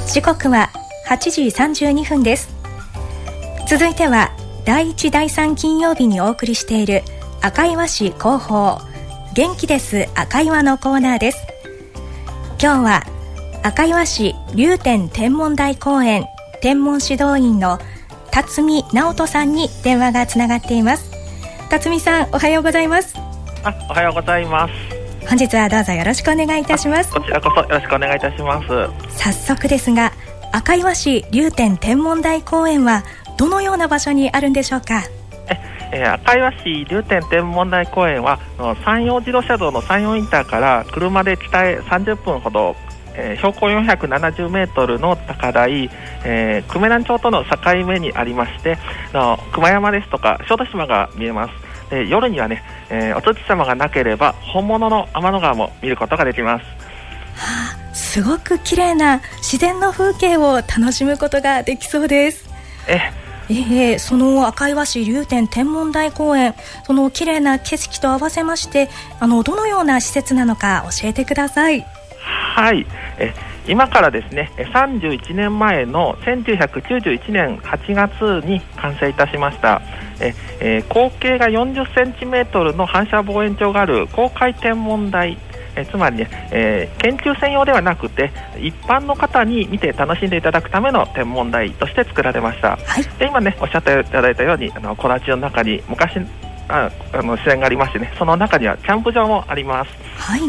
時刻は8時32分です。続いては第1第3金曜日にお送りしている赤岩市広報元気です赤岩のコーナーです。今日は赤岩市龍天天文台公園天文指導員の辰巳直人さんに電話がつながっています。辰巳さん、おはようございます。 おはようございます。 本日はどうぞよろしくお願いいたします。 こちらこそよろしくお願いいたします。 早速ですが、赤岩市龍天天文台公園はどのような場所にあるんでしょうか？ 赤岩市龍天天文台公園は山陽自動車道の山陽インターから車で北へ30分ほど、標高470メートルの高台、久米南町との境目にありまして、熊山ですとか小豆島が見えます。夜にはね、お月様がなければ本物の天の川も見ることができます。 すごく綺麗な自然の風景を楽しむことができそうです。その赤岩市龍天天文台公園、その綺麗な景色と合わせましてどのような施設なのか教えてください。 はい、今からですね31年前の1991年8月に完成いたしました。口径が40センチメートルの反射望遠鏡がある公開天文台、つまりね、研究専用ではなくて一般の方に見て楽しんでいただくための天文台として作られました。で今ねおっしゃっていただいたようにコラチの中に昔自然がありましてね、その中にはキャンプ場もあります。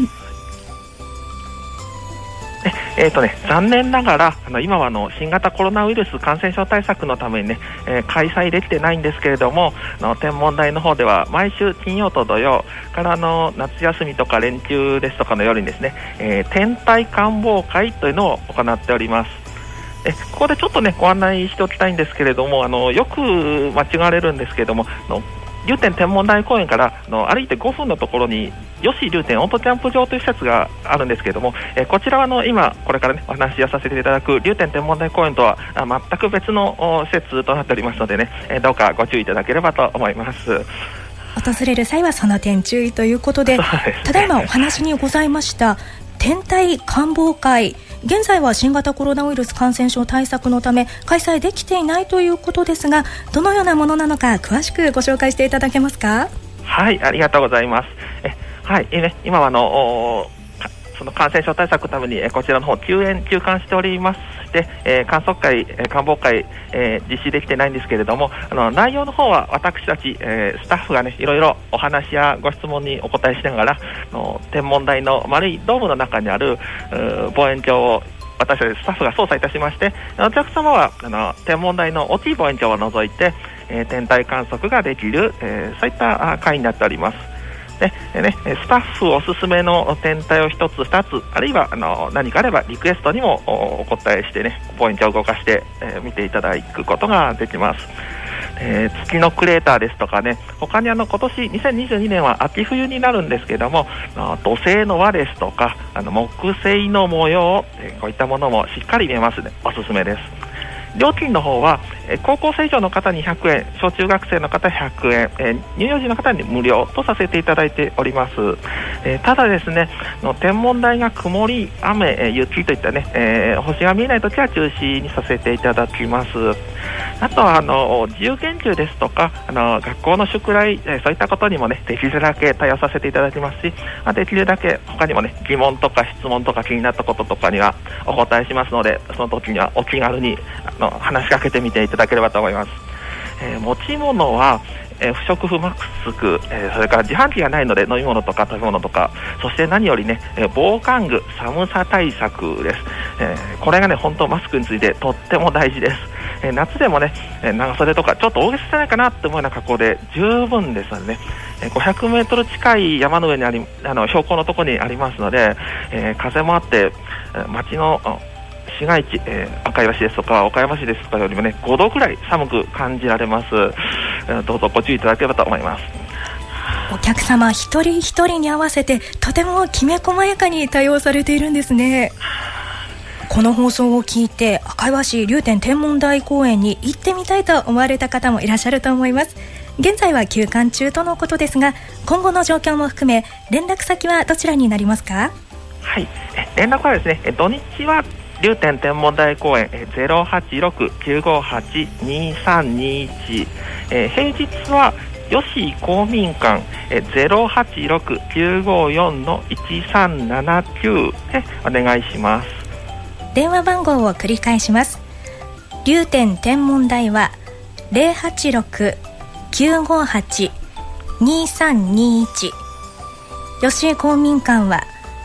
残念ながら今は新型コロナウイルス感染症対策のためにね、開催できてないんですけれども、天文台の方では毎週金曜と土曜から夏休みとか連休ですとかの夜にですね、天体観望会というのを行っております。ここでちょっとねご案内しておきたいんですけれども、よく間違われるんですけれども、龍天天文台公園から歩いて5分のところに吉龍天オートキャンプ場という施設があるんですけれども、こちらは今これからねお話をさせていただく龍天天文台公園とは全く別の施設となっておりますのでね、どうかご注意いただければと思います。 訪れる際はその点注意ということで、ただいまお話にございました天体観望会、現在は新型コロナウイルス感染症対策のため開催できていないということですが、どのようなものなのか詳しくご紹介していただけますか？ はい、ありがとうございます。今はその感染症対策のためにこちらの方休館しておりまして、観測会、観望会、実施できてないんですけれども、内容の方は私たち、スタッフがねいろいろお話やご質問にお答えしながら天文台の丸いドームの中にある望遠鏡を私たちスタッフが操作いたしまして、お客様は天文台の大きい望遠鏡を除いて、天体観測ができる、そういった会になっております。スタッフおすすめの天体を1つ2つ、あるいは何かあればリクエストにもお答えしてね、望遠鏡を動かして、見ていただくことができます。月のクレーターですとかね、他に今年2022年は秋冬になるんですけども、土星の輪ですとか木星の模様、こういったものもしっかり見えますね。おすすめです。料金の方は高校生以上の方に100円、小中学生の方100円、乳幼児の方に無料とさせていただいております。ただですね、天文台が曇り、雨、雪といったね、星が見えないときは中止にさせていただきます。あとは自由研究ですとか学校の宿題、そういったことにもねできるだけ対応させていただきますし、できるだけ他にもね疑問とか質問とか気になったこととかにはお答えしますので、その時にはお気軽に話しかけてみていただければと思います。持ち物は不織布マスク、それから自販機がないので飲み物とか食べ物とか、そして何よりね防寒具、寒さ対策です。これがね本当マスクについてとっても大事です。夏でもね長袖とかちょっと大げさじゃないかなって思うような格好で十分ですのでね、500メートル近い山の上に標高のところにありますので、風もあって街の市街地、赤岩市ですとか岡山市ですとかよりもね5度くらい寒く感じられます。どうぞご注意いただければと思います。 お客様一人一人に合わせてとてもきめ細やかに対応されているんですね。この放送を聞いて赤岩市龍天天文台公園に行ってみたいと思われた方もいらっしゃると思います。現在は休館中とのことですが、今後の状況も含め連絡先はどちらになりますか？ はい、連絡はですね土日は竜天天文台公園086-958-2321、平日は吉井公民館086-954-1379でお願いします。 電話番号を繰り返します。竜天天文台は 086-958-2321、吉井公民館は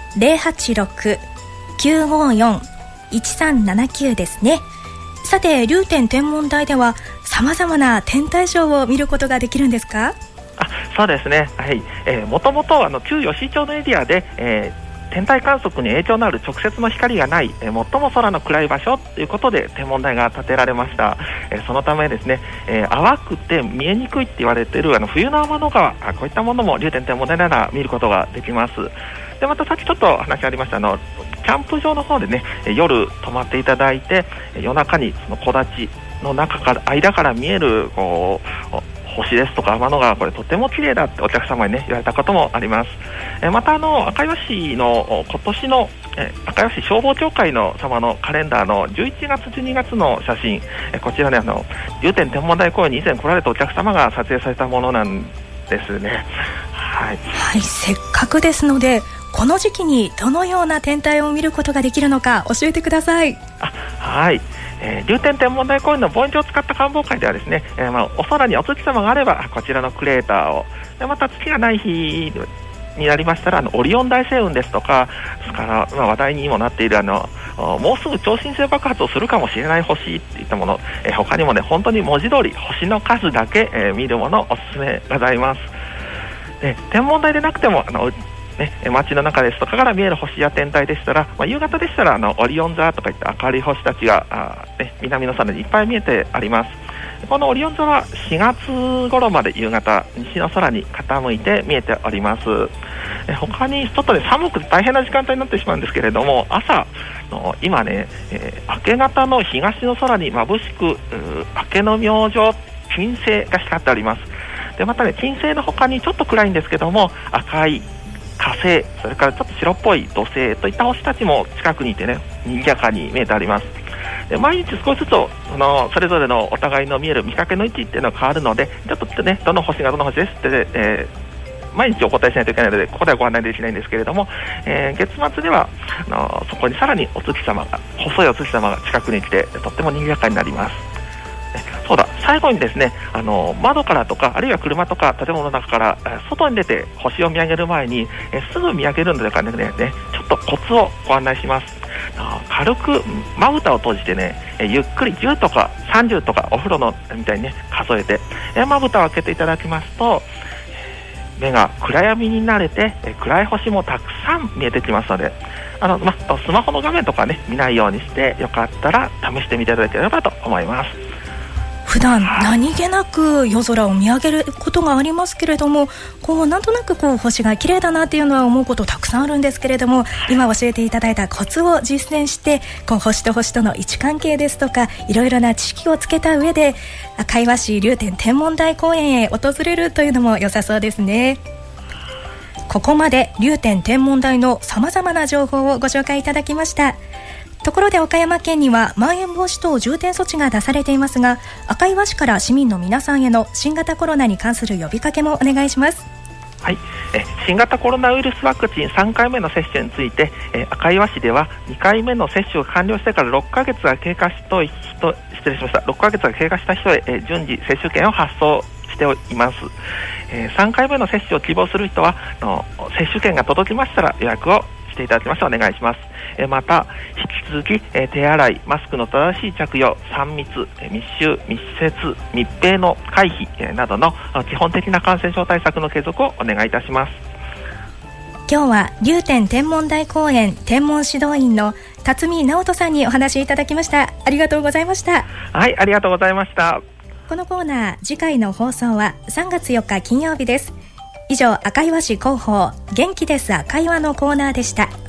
086-954-1379 ですね。さて、竜天天文台ではさまざまな天体ショーを見ることができるんですか？ そうですね、はい。もともと旧吉井町のエリアで、天体観測に影響のある直接の光がない、最も空の暗い場所ということで天文台が建てられました。そのためですね、淡くて見えにくいって言われている冬の天の川、こういったものも竜天天文台なら見ることができます。でまたさっきちょっと話ありましたキャンプ場の方でね、夜泊まっていただいて、夜中にその木立の間から見える星ですとか天の川、これとても綺麗だってお客様にね言われたこともあります。また赤岩市の今年の赤岩市消防協会の様のカレンダーの11月12月の写真、こちらね竜天天文台公園に以前来られたお客様が撮影されたものなんですね。はい、 はい、せっかくですのでこの時期にどのような天体を見ることができるのか教えてください。 はい、竜天天文台公園の望遠鏡を使った観望会ではですね、お空にお月様があればこちらのクレーターを、また月がない日になりましたらオリオン大星雲ですとか、ですから、話題にもなっているもうすぐ超新星爆発をするかもしれない星といったもの、他にもね本当に文字通り星の数だけ、見るものおすすめございます。天文台でなくても街の中ですとかから見える星や天体でしたら、夕方でしたらオリオン座とかいった明るい星たちが南の空にいっぱい見えてあります。このオリオン座は4月頃まで夕方西の空に傾いて見えております。他にちょっとね寒くて大変な時間帯になってしまうんですけれども、朝今ね、明け方の東の空に眩しく明けの明星金星が光っております。でまたね金星の他にちょっと暗いんですけども赤い火星、それからちょっと白っぽい土星といった星たちも近くにいてね賑やかに見えてあります。で毎日少しずつそれぞれのお互いの見える見かけの位置っていうのが変わるので、ちょっとねどの星がどの星ですって、毎日お答えしないといけないのでここではご案内できないんですけれども、月末ではそこにさらに細いお月様が近くに来てとっても賑やかになります。そうだ、最後にですね窓からとかあるいは車とか建物の中から外に出て星を見上げる前にすぐ見上げるのでからねちょっとコツをご案内します。軽くまぶたを閉じてねゆっくり10とか30とかお風呂のみたいにね数えてまぶたを開けていただきますと、目が暗闇に慣れて暗い星もたくさん見えてきますので、スマホの画面とかね見ないようにしてよかったら試してみていただければと思います。 普段何気なく夜空を見上げることがありますけれども、なんとなく星が綺麗だなっていうのは思うことたくさんあるんですけれども、今教えていただいたコツを実践して星と星との位置関係ですとかいろいろな知識をつけた上で赤岩市竜天天文台公園へ訪れるというのも良さそうですね。ここまで竜天天文台のさまざまな情報をご紹介いただきました。ところで岡山県にはまん延防止等重点措置が出されていますが、赤岩市から市民の皆さんへの新型コロナに関する呼びかけもお願いします。 はい、新型コロナウイルスワクチン3回目の接種について、赤岩市では2回目の接種が完了してから6ヶ月が経過した人へ、順次接種券を発送しています。3回目の接種を希望する人は接種券が届きましたら予約をしていただきましてお願いします。また引き続き手洗い、マスクの正しい着用、3密、密集、密接、密閉の回避などの基本的な感染症対策の継続をお願いいたします。 今日は竜天天文台公園天文指導員の辰巳直人さんにお話いただきました。ありがとうございました。 はい、ありがとうございました。 このコーナー次回の放送は3月4日金曜日です。以上、赤岩市広報元気です赤岩のコーナーでした。